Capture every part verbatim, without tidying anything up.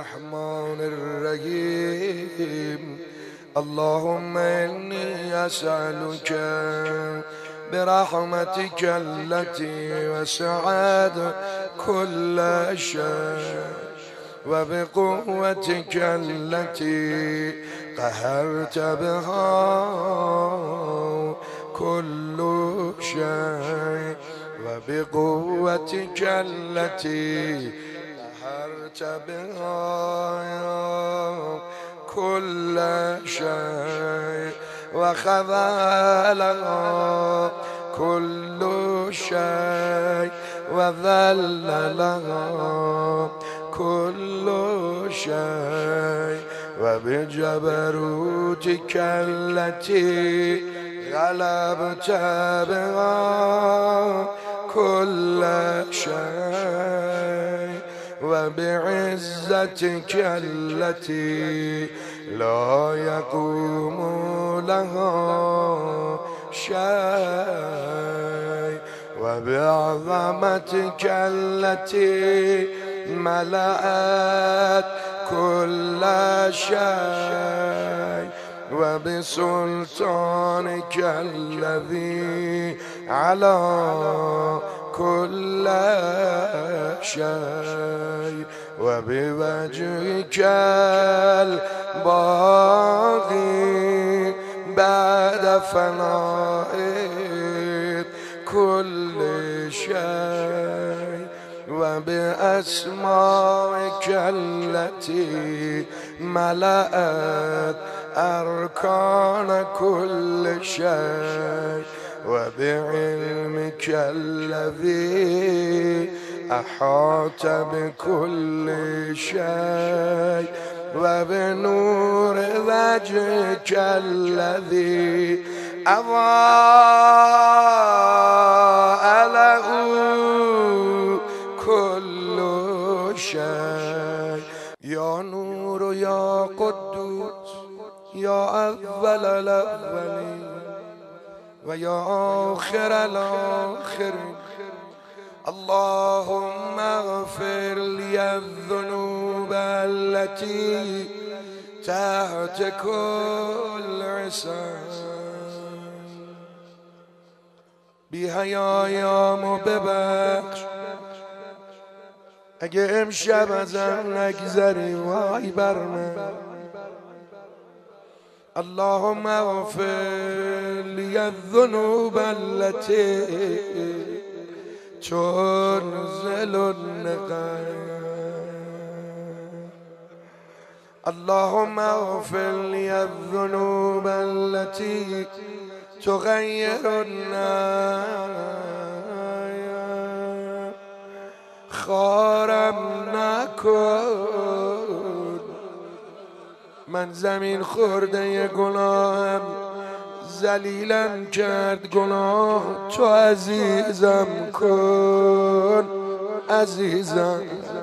الرحمن الرحيم اللهم إني أسألك برحمتك التي وسعت كل شيء وبقوتك التي قهرت بها كل شيء وبقوتك التي قهرت بها كل شيء وخذلها كل شيء وذللها كل شيء وبجبروتك التي غلبت بها كل شيء وبعزتك التي لا يقوم لها شيء وبعظمتك التي ملأت كل شيء وبسلطانك الذي على كل شيء وبوجهك الباقي بعد فناء كل شيء وبأسمائك التي ملأت أركان كل شيء وبعلمك الذي أحاط بكل شيء وبنور وجهك الذي أضاء له كل شيء يا نور يا قدوس يا أول الأولين ويا آخر الآخرين اللهم اغفر لي الذنوب التي تحت كل عصام بی‌حیایامو ببخش اگه امشب ازم نگذری وای بر من اللهم اغفر لي الذنوب التي تنزل النقم اللهم اغفر لي الذنوب التي تغير النار خارم نکن من زمین خورده گناهم ذلیلم کرد گناه تو عزیزم کن عزیزم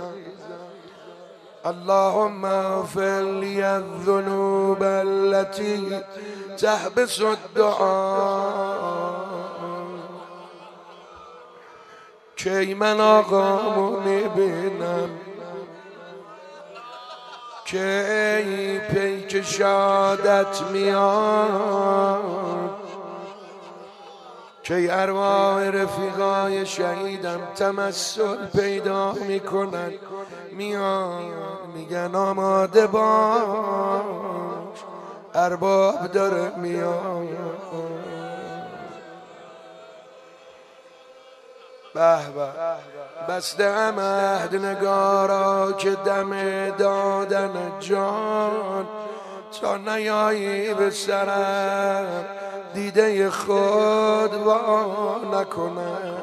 اللهم اغفر لي الذنوب التي تحبس الدعاء کی من آقامو میبینم کی پیک شادت میاد کی ارواح رفیقای شهیدم تمثل پیدا میکنن میان میگن آماده باش ارباب داره میان به به بسته ام عهد نگارا که دم دادن جان تا نیایی به سرم دیده خود وا نکنم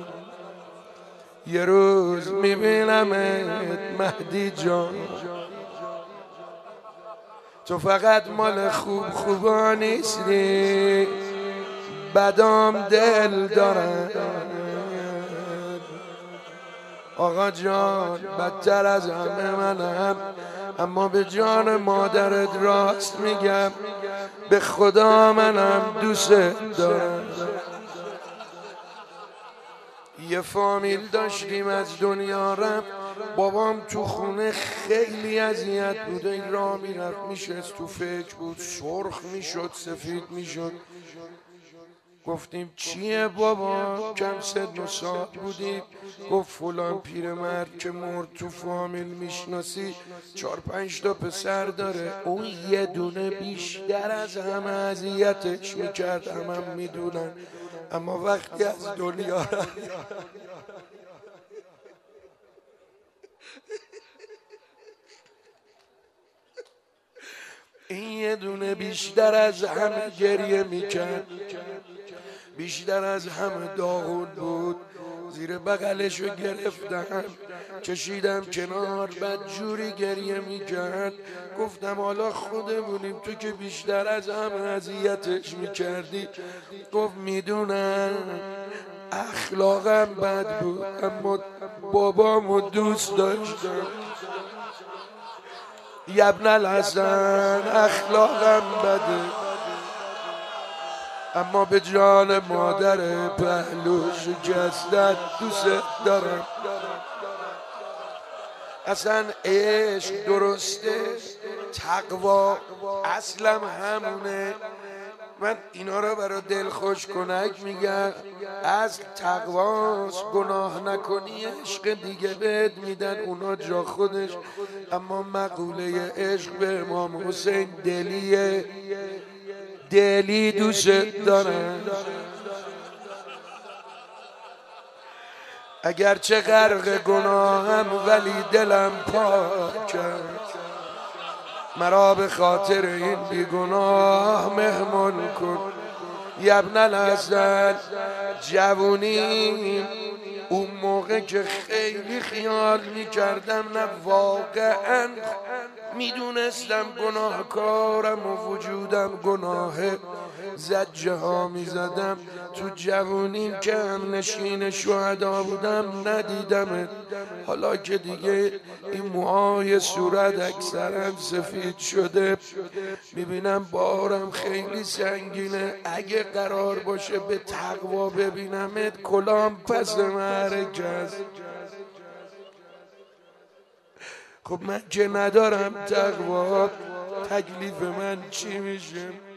یه روز میبینمت مهدی جان تو فقط مال خوب خوبا نیستی بدام دل دارن آقا جان بدتر از همه منم اما به جان مادرت راست میگم به خدا منم دوست دارم یه فامیل داشتیم از دنیا رفت بابام تو خونه خیلی اذیت بود، این راه میرفت میشست تو فکر بود، سرخ میشد سفید میشد. گفتیم چیه بابا؟ کم سن و سال بودیم. گفت فلان پیرمرد که مرد تو فامیل میشناسی، چهار پنج تا پسر داره، اون یه دونه بیشتر از همه اذیتش میکرد، همه هم میدونن، اما وقتی از دنیا رفت این یه دونه بیشتر از همه گریه میکرد، بیشتر از همه داغون بود. زیر بغلشو گرفتم کشیدم کنار، بعد جوری گریه میکرد. گفتم حالا خودمونیم، تو که بیشتر از همه اذیتش میکردی. گفت میدونم اخلاقم بد بود، اما بابامو دوست داشتم. یبن الحسن اخلاقم بده، اما به جان مادر پهلو شکستت دوست دارم. اصلا عشق درسته، تقوا اصلم همونه. من اینا رو برای دل خوش کنک میگم، از تقواست، گناه نکنی عشق دیگه بهت میدن، اونا جا خودش. اما مقوله عشق به امام حسین دلیه، دلی دوست دارم. اگرچه غرق گناهم ولی دلم پاک کرد، مرا به خاطر این بیگناه مهمان کن. یبن الحسن جوونیم اون موقع که خیلی خیال میکردم، نه واقعا میدونستم گناهکارم و وجودم گناهه، زجه ها میزدم. تو جوونیم که هم نشین شهدا بودم ندیدمت، حالا که دیگه این موهای صورت اکثرا سفید شده، میبینم بارم خیلی سنگینه. اگه قرار باشه به تقوا ببینمت، کلام پس مرکز. خب من که ندارم تقوا، تکلیف من چی میشه؟